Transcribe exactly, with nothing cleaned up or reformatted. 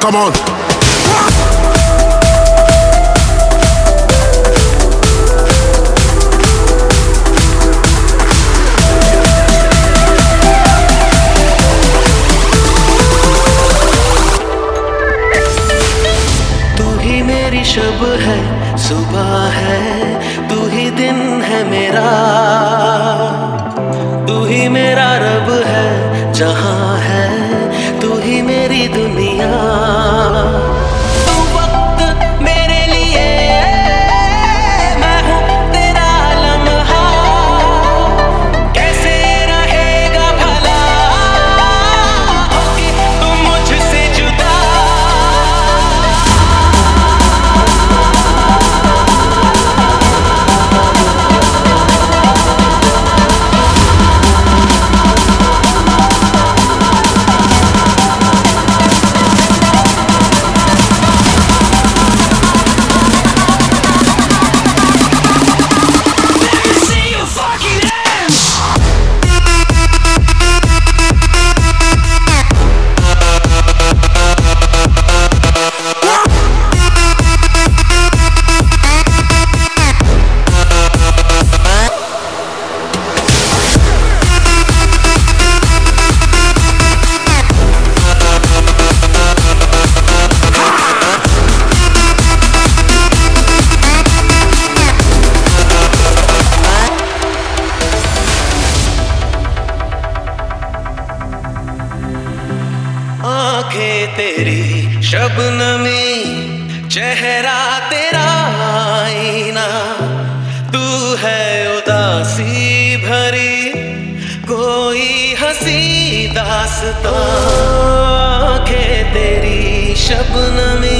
come on. शब है सुबह है, तू ही दिन है मेरा, तू ही मेरा रब है, जहां है तू ही मेरी दुनिया। तू वक्त मेरे लिए, मैं हूँ तेरा लम्हा, कैसे रहेगा भला होके तू मुझसे जुदा। आँखें तेरी शबनमी, चेहरा तेरा आईना, तू है उदासी भरी कोई हंसी दास्तां। आँखें तेरी शबनमी,